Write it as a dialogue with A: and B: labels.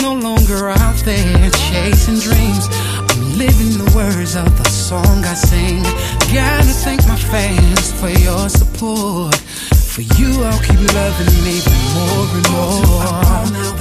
A: no longer out there chasing dreams. I'm living the words of the song I sing. Gotta thank my fans for your support. For you, I'll keep loving even more and more.